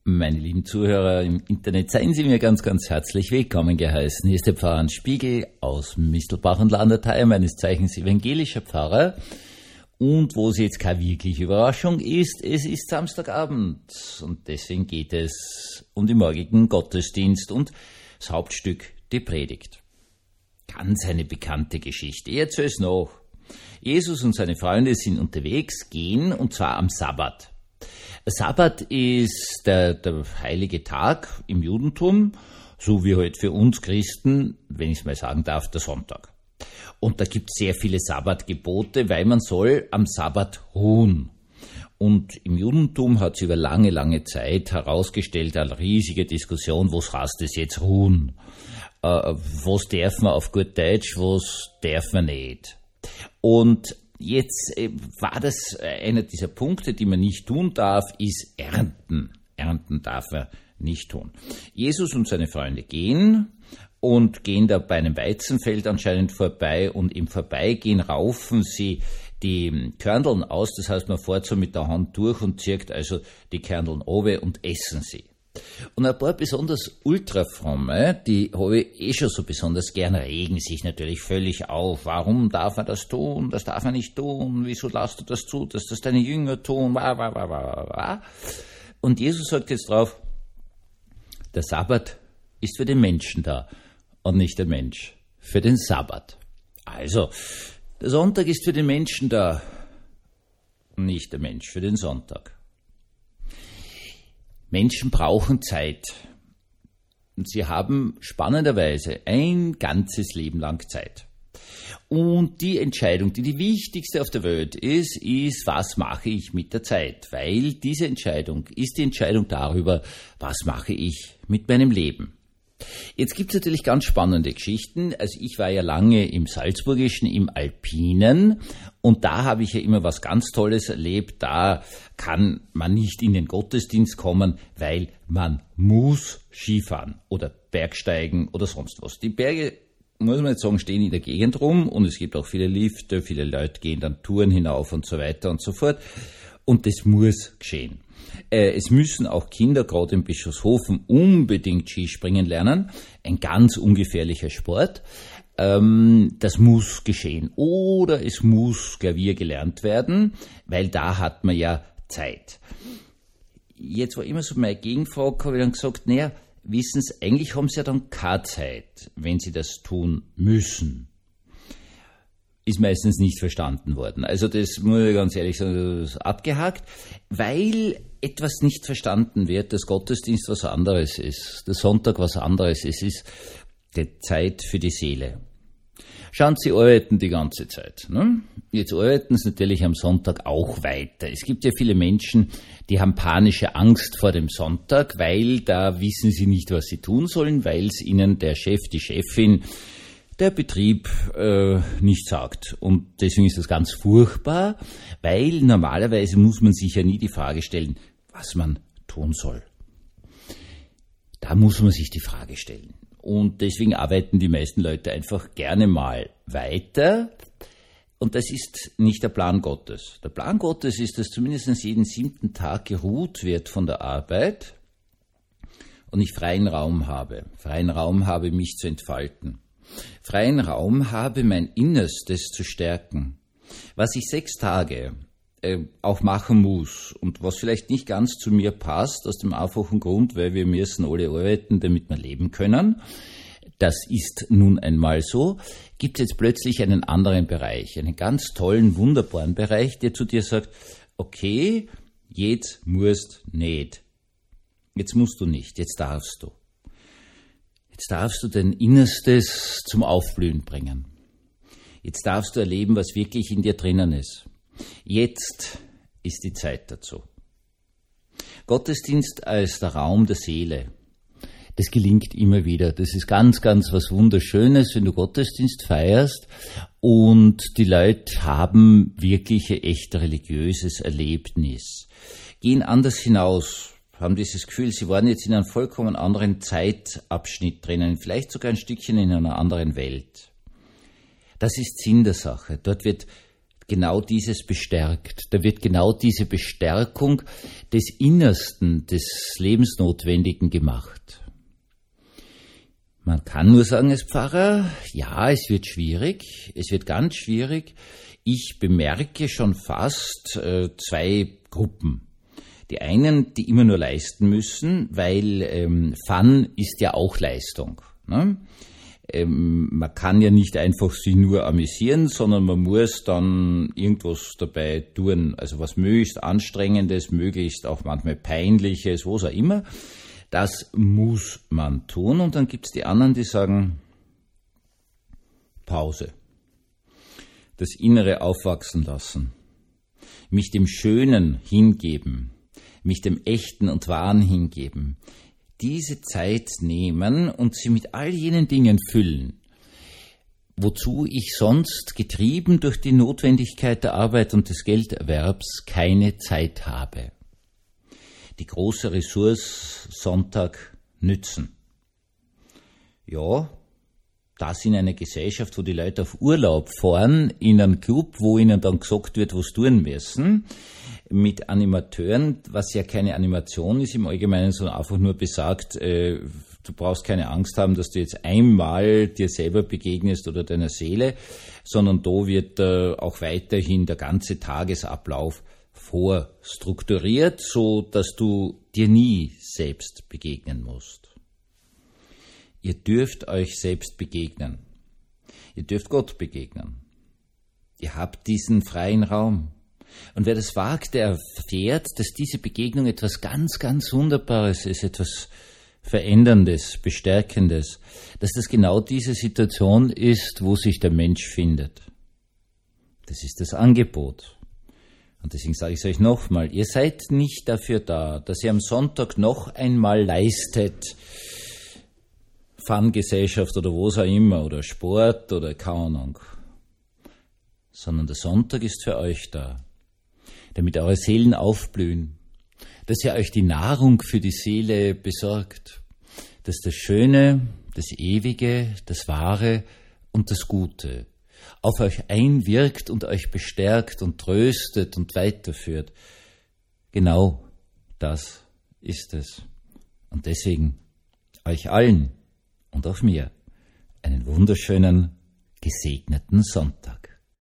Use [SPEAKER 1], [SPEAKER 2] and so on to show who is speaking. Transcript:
[SPEAKER 1] Meine lieben Zuhörer im Internet, seien Sie mir ganz, ganz herzlich willkommen geheißen. Hier ist der Pfarrer Hans Spiegel aus Mistelbach und Landertheil, meines Zeichens evangelischer Pfarrer. Und wo es jetzt keine wirkliche Überraschung ist, es ist Samstagabend und deswegen geht es um den morgigen Gottesdienst und das Hauptstück, die Predigt. Ganz eine bekannte Geschichte. Ich erzähle es noch. Jesus und seine Freunde sind unterwegs, gehen und zwar am Sabbat. Sabbat ist der heilige Tag im Judentum, so wie halt für uns Christen, wenn ich es mal sagen darf, der Sonntag. Und da gibt es sehr viele Sabbatgebote, weil man soll am Sabbat ruhen. Und im Judentum hat sich über lange, lange Zeit herausgestellt, eine riesige Diskussion, was heißt das jetzt ruhen? Was darf man auf gut Deutsch, was darf man nicht? Und jetzt war das einer dieser Punkte, die man nicht tun darf, ist Ernten. Ernten darf man nicht tun. Jesus und seine Freunde gehen da bei einem Weizenfeld anscheinend vorbei und im Vorbeigehen raufen sie die Körneln aus. Das heißt, man fährt so mit der Hand durch und zirkt also die Körneln runter und essen sie. Und ein paar besonders Ultrafromme, die habe ich schon so besonders gern, regen sich natürlich völlig auf. Warum darf man das tun? Das darf man nicht tun. Wieso lässt du das zu, dass das deine Jünger tun? Und Jesus sagt jetzt drauf, der Sabbat ist für den Menschen da und nicht der Mensch für den Sabbat. Also, der Sonntag ist für den Menschen da und nicht der Mensch für den Sonntag. Menschen brauchen Zeit. Und sie haben spannenderweise ein ganzes Leben lang Zeit. Und die Entscheidung, die wichtigste auf der Welt ist, was mache ich mit der Zeit? Weil diese Entscheidung ist die Entscheidung darüber, was mache ich mit meinem Leben. Jetzt gibt es natürlich ganz spannende Geschichten. Also ich war ja lange im Salzburgischen, im Alpinen und da habe ich ja immer was ganz Tolles erlebt. Da kann man nicht in den Gottesdienst kommen, weil man muss Skifahren oder Bergsteigen oder sonst was. Die Berge, muss man jetzt sagen, stehen in der Gegend rum und es gibt auch viele Lifte, viele Leute gehen dann Touren hinauf und so weiter und so fort. Und das muss geschehen. Es müssen auch Kinder, gerade in Bischofshofen, unbedingt Skispringen lernen. Ein ganz ungefährlicher Sport. Das muss geschehen. Oder es muss Klavier gelernt werden, weil da hat man ja Zeit. Jetzt war immer so meine Gegenfrage, habe ich dann gesagt, naja, wissen Sie, eigentlich haben Sie ja dann keine Zeit, wenn Sie das tun müssen. Ist meistens nicht verstanden worden. Also das muss ich ganz ehrlich sagen, das ist abgehakt, weil etwas nicht verstanden wird, dass Gottesdienst was anderes ist, der Sonntag was anderes ist, es ist die Zeit für die Seele. Schauen Sie, arbeiten die ganze Zeit. Ne? Jetzt arbeiten Sie natürlich am Sonntag auch weiter. Es gibt ja viele Menschen, die haben panische Angst vor dem Sonntag, weil da wissen sie nicht, was sie tun sollen, weil es ihnen der Chef, die Chefin, der Betrieb nicht sagt. Und deswegen ist das ganz furchtbar, weil normalerweise muss man sich ja nie die Frage stellen, was man tun soll. Da muss man sich die Frage stellen. Und deswegen arbeiten die meisten Leute einfach gerne mal weiter. Und das ist nicht der Plan Gottes. Der Plan Gottes ist, dass zumindest jeden 7. Tag geruht wird von der Arbeit und ich freien Raum habe. Freien Raum habe, mich zu entfalten. Freien Raum habe, mein Innerstes zu stärken. Was ich 6 Tage auch machen muss und was vielleicht nicht ganz zu mir passt, aus dem einfachen Grund, weil wir müssen alle arbeiten, damit wir leben können. Das ist nun einmal so. Gibt es jetzt plötzlich einen anderen Bereich, einen ganz tollen, wunderbaren Bereich, der zu dir sagt, okay, jetzt musst nicht. Jetzt musst du nicht, jetzt darfst du. Jetzt darfst du dein Innerstes zum Aufblühen bringen. Jetzt darfst du erleben, was wirklich in dir drinnen ist. Jetzt ist die Zeit dazu. Gottesdienst als der Raum der Seele. Das gelingt immer wieder. Das ist ganz, ganz was Wunderschönes, wenn du Gottesdienst feierst und die Leute haben wirklich ein echt religiöses Erlebnis. Gehen anders hinaus, haben dieses Gefühl, sie waren jetzt in einem vollkommen anderen Zeitabschnitt drinnen, vielleicht sogar ein Stückchen in einer anderen Welt. Das ist Sinn der Sache. Dort wird genau dieses bestärkt. Da wird genau diese Bestärkung des Innersten, des Lebensnotwendigen gemacht. Man kann nur sagen als Pfarrer, ja, es wird schwierig, es wird ganz schwierig. Ich bemerke schon fast zwei Gruppen. Die einen, die immer nur leisten müssen, weil Fun ist ja auch Leistung. Ne? Man kann ja nicht einfach sich nur amüsieren, sondern man muss dann irgendwas dabei tun, also was möglichst Anstrengendes, möglichst auch manchmal Peinliches, was auch immer. Das muss man tun. Und dann gibt's die anderen, die sagen, Pause. Das Innere aufwachsen lassen. Mich dem Schönen hingeben. Mich dem Echten und Wahren hingeben. Diese Zeit nehmen und sie mit all jenen Dingen füllen, wozu ich sonst, getrieben durch die Notwendigkeit der Arbeit und des Gelderwerbs, keine Zeit habe. Die große Ressource Sonntag nützen. Ja, das in einer Gesellschaft, wo die Leute auf Urlaub fahren, in einem Club, wo ihnen dann gesagt wird, was tun müssen, mit Animateuren, was ja keine Animation ist im Allgemeinen, sondern einfach nur besagt, du brauchst keine Angst haben, dass du jetzt einmal dir selber begegnest oder deiner Seele, sondern da wird auch weiterhin der ganze Tagesablauf vorstrukturiert, so dass du dir nie selbst begegnen musst. Ihr dürft euch selbst begegnen. Ihr dürft Gott begegnen. Ihr habt diesen freien Raum. Und wer das wagt, der erfährt, dass diese Begegnung etwas ganz, ganz Wunderbares ist, etwas Veränderndes, Bestärkendes, dass das genau diese Situation ist, wo sich der Mensch findet. Das ist das Angebot. Und deswegen sage ich es euch nochmal, ihr seid nicht dafür da, dass ihr am Sonntag noch einmal leistet, Fun-Gesellschaft oder was auch immer, oder Sport oder keine Ahnung, sondern der Sonntag ist für euch da, damit eure Seelen aufblühen, dass ihr euch die Nahrung für die Seele besorgt, dass das Schöne, das Ewige, das Wahre und das Gute auf euch einwirkt und euch bestärkt und tröstet und weiterführt. Genau das ist es. Und deswegen euch allen und auch mir einen wunderschönen, gesegneten Sonntag.